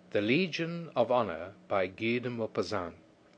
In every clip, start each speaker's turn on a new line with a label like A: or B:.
A: The Legion of Honor by Guy de Maupassant.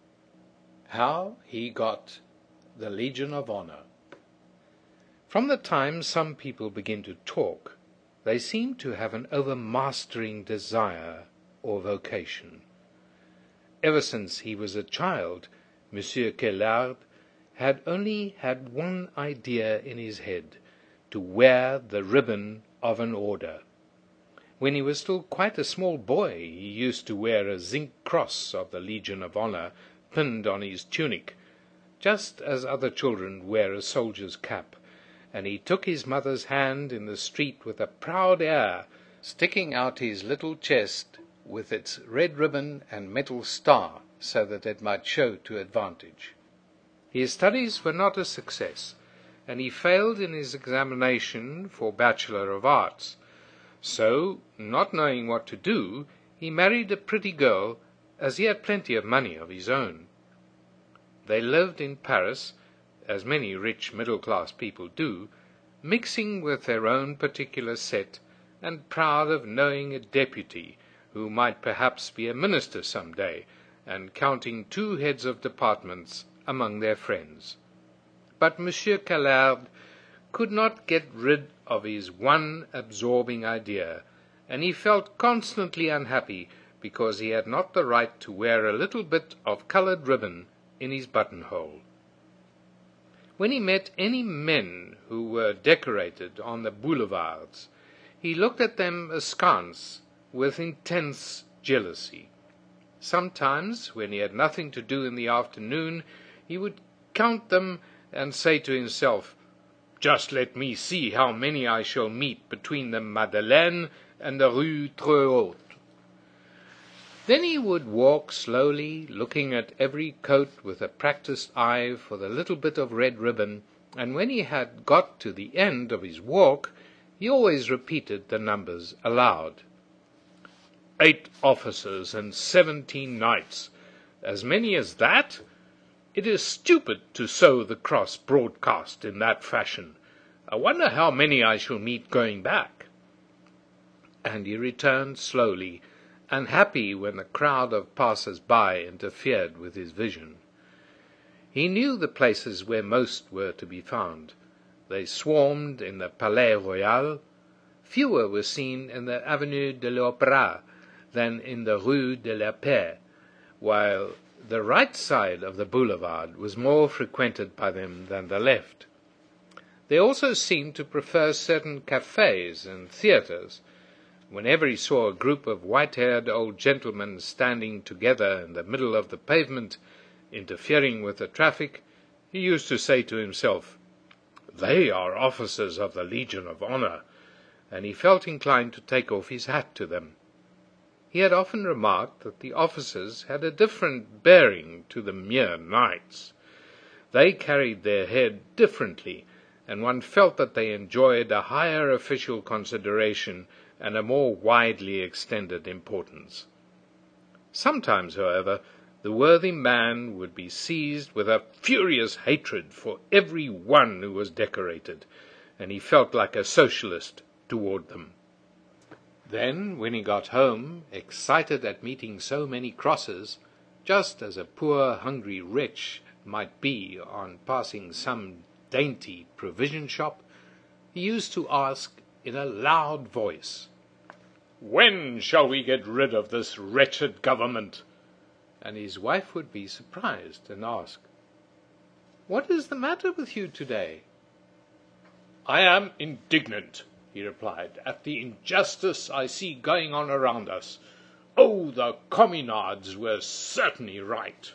A: How he got the Legion of Honor. From the time some people begin to talk, they seem to have an overmastering desire or vocation. Ever since he was a child, Monsieur Quellard had only had one idea in his head: to wear the ribbon of an order. When he was still quite a small boy, he used to wear a zinc cross of the Legion of Honor pinned on his tunic, just as other children wear a soldier's cap, and he took his mother's hand in the street with a proud air, sticking out his little chest with its red ribbon and metal star, so that it might show to advantage. His studies were not a success, and he failed in his examination for Bachelor of Arts. So, not knowing what to do, he married a pretty girl, as he had plenty of money of his own. They lived in Paris, as many rich middle-class people do, mixing with their own particular set, and proud of knowing a deputy, who might perhaps be a minister some day, and counting 2 heads of departments among their friends. But Monsieur Quellard could not get rid of his one absorbing idea, and he felt constantly unhappy because he had not the right to wear a little bit of coloured ribbon in his buttonhole. When he met any men who were decorated on the boulevards, he looked at them askance with intense jealousy. Sometimes, when he had nothing to do in the afternoon, he would count them and say to himself, "Just let me see how many I shall meet between the Madeleine and the Rue Très Haute." Then he would walk slowly, looking at every coat with a practised eye for the little bit of red ribbon, and when he had got to the end of his walk, he always repeated the numbers aloud. 8 officers and 17 knights. As many as that? It is stupid to sow the cross broadcast in that fashion. I wonder how many I shall meet going back. And he returned slowly, unhappy when the crowd of passers-by interfered with his vision. He knew the places where most were to be found. They swarmed in the Palais Royal. Fewer were seen in the Avenue de l'Opéra than in the Rue de la Paix, while the right side of the boulevard was more frequented by them than the left. They also seemed to prefer certain cafes and theatres. Whenever he saw a group of white-haired old gentlemen standing together in the middle of the pavement, interfering with the traffic, he used to say to himself, "They are officers of the Legion of Honor," and he felt inclined to take off his hat to them. He had often remarked that the officers had a different bearing to the mere knights. They carried their head differently, and one felt that they enjoyed a higher official consideration and a more widely extended importance. Sometimes, however, the worthy man would be seized with a furious hatred for every one who was decorated, and he felt like a socialist toward them. Then, when he got home, excited at meeting so many crosses, just as a poor hungry wretch might be on passing some dainty provision shop, he used to ask in a loud voice, "When shall we get rid of this wretched government?" And his wife would be surprised and ask, "What is the matter with you today?" "I am indignant," he replied, "at the injustice I see going on around us. Oh, the communards were certainly right."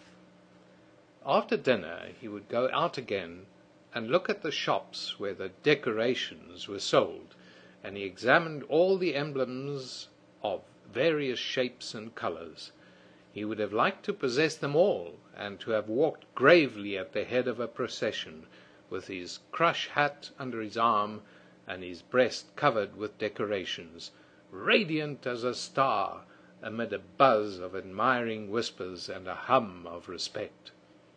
A: After dinner he would go out again and look at the shops where the decorations were sold, and he examined all the emblems of various shapes and colours. He would have liked to possess them all, and to have walked gravely at the head of a procession, with his crush hat under his arm, and his breast covered with decorations, radiant as a star, amid a buzz of admiring whispers and a hum of respect.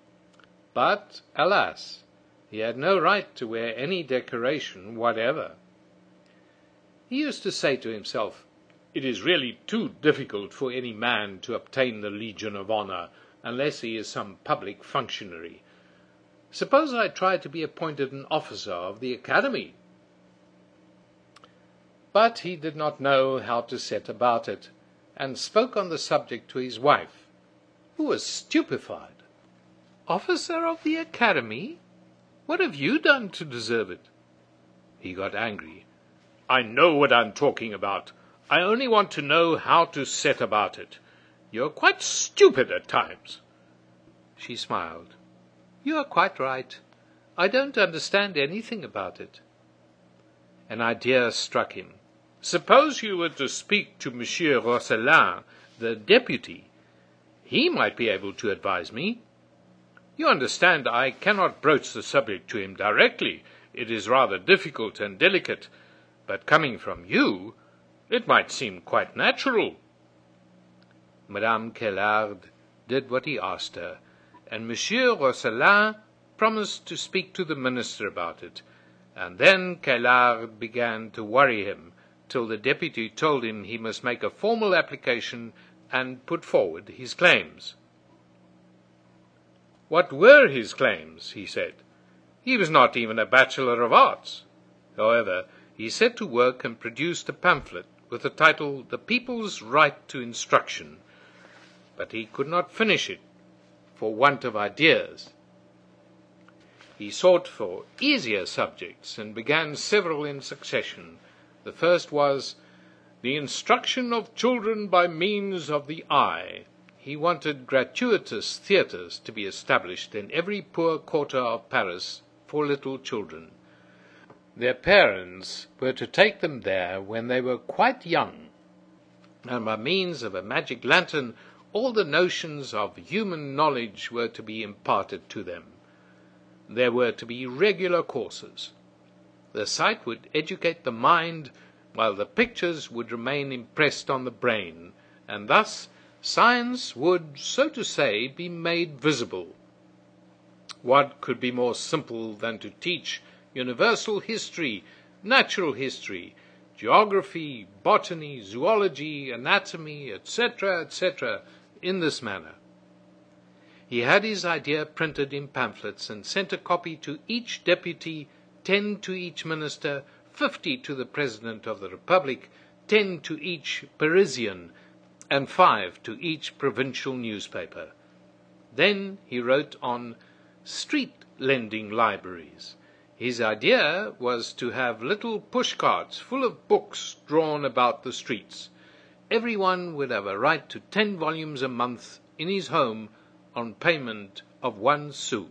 A: But, alas, he had no right to wear any decoration whatever. He used to say to himself, It is really too difficult for any man to obtain the Legion of Honor unless he is some public functionary. Suppose I try to be appointed an officer of the Academy?" But he did not know how to set about it, and spoke on the subject to his wife, who was stupefied. "Officer of the Academy? What have you done to deserve it?" He got angry. "I know what I'm talking about. I only want to know how to set about it. You're quite stupid at times." She smiled. "You are quite right. I don't understand anything about it." An idea struck him. "Suppose you were to speak to Monsieur Rosselin, the deputy. He might be able to advise me. You understand, I cannot broach the subject to him directly. It is rather difficult and delicate. But coming from you, it might seem quite natural." Madame Caillard did what he asked her, and Monsieur Rosselin promised to speak to the minister about it, and then Caillard began to worry him, till the deputy told him he must make a formal application and put forward his claims. What were his claims, he said? He was not even a Bachelor of Arts. However, he set to work and produced a pamphlet with the title "The People's Right to Instruction," but he could not finish it for want of ideas. He sought for easier subjects and began several in succession. The first was "The Instruction of Children by Means of the Eye." He wanted gratuitous theatres to be established in every poor quarter of Paris for little children. Their parents were to take them there when they were quite young, and by means of a magic lantern all the notions of human knowledge were to be imparted to them. There were to be regular courses. The sight would educate the mind, while the pictures would remain impressed on the brain, and thus science would, so to say, be made visible. What could be more simple than to teach universal history, natural history, geography, botany, zoology, anatomy, etc., etc., in this manner? He had his idea printed in pamphlets and sent a copy to each deputy, 10 to each minister, 50 to the President of the Republic, 10 to each Parisian, and 5 to each provincial newspaper. Then he wrote on street lending libraries. His idea was to have little pushcarts full of books drawn about the streets. Everyone would have a right to 10 volumes a month in his home on payment of 1 sou.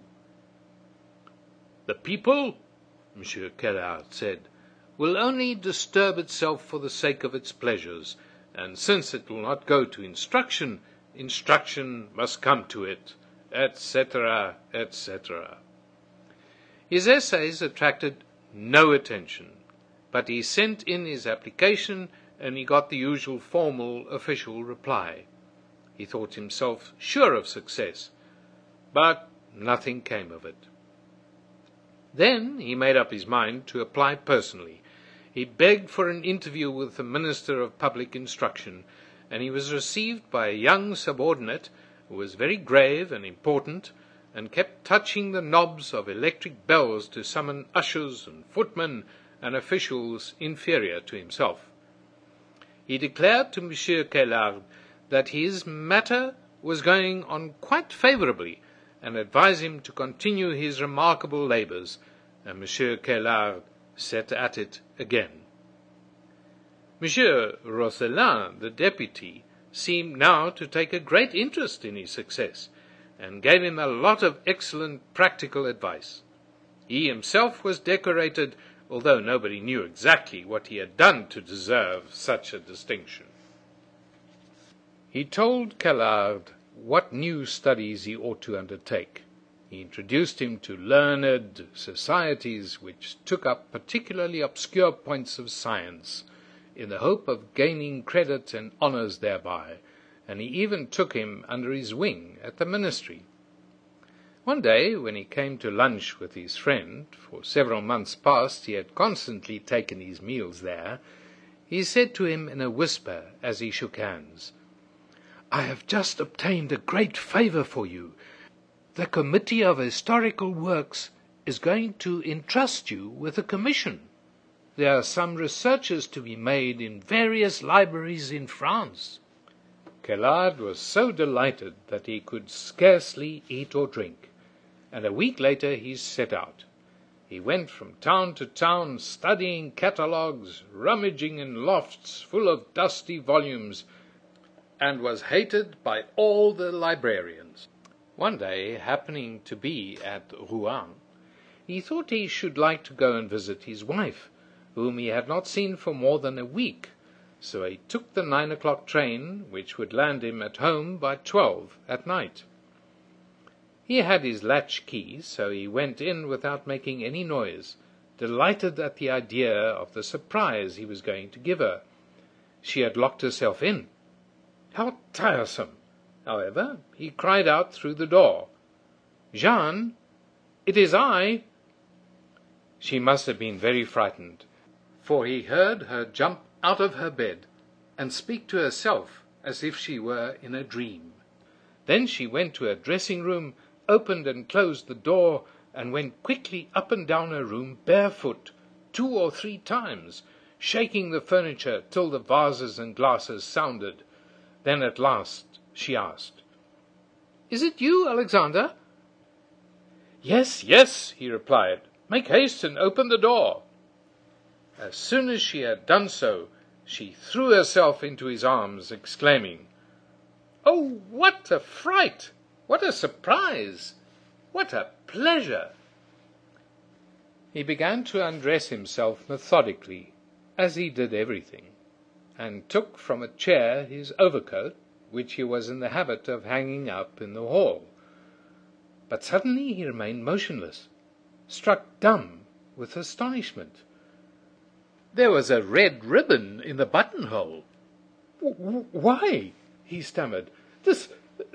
A: "The people," Monsieur Caillard said, "will only disturb itself for the sake of its pleasures, and since it will not go to instruction, instruction must come to it, etc., etc." His essays attracted no attention, but he sent in his application and he got the usual formal official reply. He thought himself sure of success, but nothing came of it. Then he made up his mind to apply personally. He begged for an interview with the Minister of Public Instruction, and he was received by a young subordinate who was very grave and important, and kept touching the knobs of electric bells to summon ushers and footmen and officials inferior to himself. He declared to Monsieur Caillard that his matter was going on quite favourably, and advised him to continue his remarkable labours, and Monsieur Caillard set at it again. Monsieur Rosselin, the deputy, seemed now to take a great interest in his success, and gave him a lot of excellent practical advice. He himself was decorated, although nobody knew exactly what he had done to deserve such a distinction. He told Caillard what new studies he ought to undertake. He introduced him to learned societies which took up particularly obscure points of science, in the hope of gaining credit and honours thereby, and he even took him under his wing at the ministry. One day, when he came to lunch with his friend, for several months past he had constantly taken his meals there, He said to him in a whisper as he shook hands, "I have just obtained a great favor for you. The Committee of Historical Works is going to entrust you with a commission. There are some researches to be made in various libraries in France." Caillard was so delighted that he could scarcely eat or drink, and a week later he set out. He went from town to town, studying catalogues, rummaging in lofts full of dusty volumes, and was hated by all the librarians. One day, happening to be at Rouen, he thought he should like to go and visit his wife, whom he had not seen for more than a week, so he took the 9 o'clock train, which would land him at home by 12 at night. He had his latch key, so he went in without making any noise, delighted at the idea of the surprise he was going to give her. She had locked herself in. How tiresome! However, he cried out through the door, "Jeanne, it is I." She must have been very frightened, for he heard her jump out of her bed and speak to herself as if she were in a dream. Then she went to her dressing room, opened and closed the door, and went quickly up and down her room barefoot 2 or 3 times, shaking the furniture till the vases and glasses sounded. Then at last she asked, "Is it you, Alexander?" "Yes, yes," he replied. "Make haste and open the door." As soon as she had done so, she threw herself into his arms, exclaiming, "Oh, what a fright! What a surprise! What a pleasure!" He began to undress himself methodically, as he did everything, and took from a chair his overcoat, which he was in the habit of hanging up in the hall. But suddenly he remained motionless, struck dumb with astonishment. There was a red ribbon in the buttonhole. "Why," he stammered, this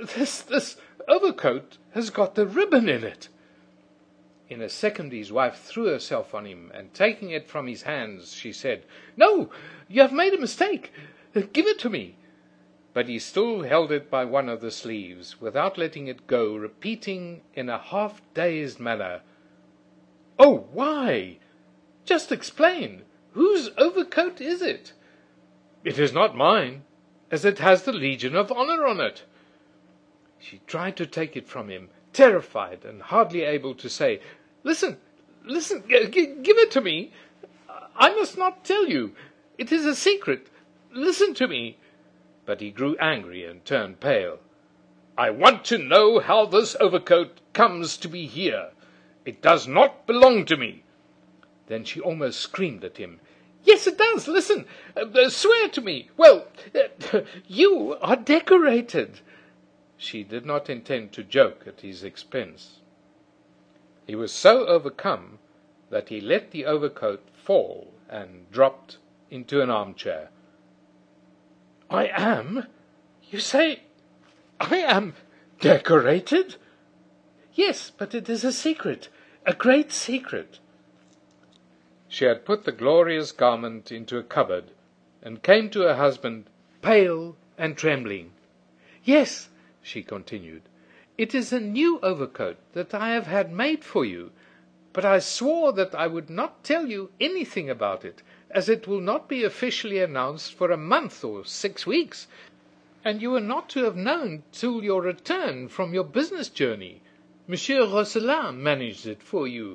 A: overcoat has got the ribbon in it." In a second his wife threw herself on him, and taking it from his hands, she said, "No, you have made a mistake. Give it to me." But he still held it by one of the sleeves, without letting it go, repeating in a half-dazed manner, "Oh, why? Just explain. Whose overcoat is it?" "It is not mine, as it has the Legion of Honor on it." She tried to take it from him, terrified and hardly able to say, Listen, give it to me. I must not tell you. It is a secret. Listen to me." But he grew angry and turned pale. "I want to know how this overcoat comes to be here. It does not belong to me." Then she almost screamed at him. "Yes, it does. Listen. Swear to me. Well, you are decorated." She did not intend to joke at his expense. He was so overcome that he let the overcoat fall and dropped into an armchair. "I am? You say I am decorated?" "Yes, but it is a secret, a great secret." She had put the glorious garment into a cupboard, and came to her husband, pale and trembling. "Yes," she continued, "it is a new overcoat that I have had made for you, but I swore that I would not tell you anything about it, as it will not be officially announced for a month or 6 weeks, and you are not to have known till your return from your business journey. Monsieur Rosselin managed it for you."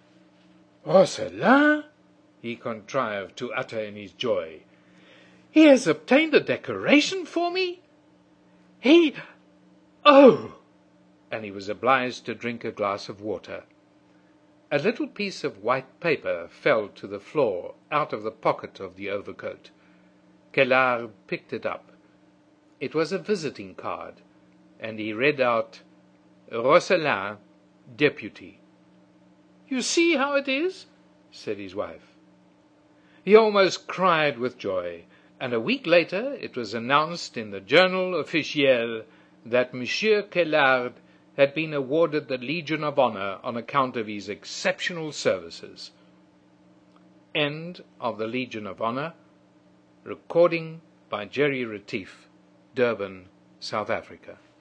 A: "Rosselin?" he contrived to utter in his joy. "He has obtained a decoration for me? He... Oh!" And he was obliged to drink a glass of water. A little piece of white paper fell to the floor out of the pocket of the overcoat. Caillard picked it up. It was a visiting card, and he read out, "Rosselin, Deputy." "You see how it is?" said his wife. He almost cried with joy, and a week later it was announced in the Journal Officiel that Monsieur Caillard had been awarded the Legion of Honor on account of his exceptional services. End of the Legion of Honor Recording by Jerry Retief, Durban, South Africa.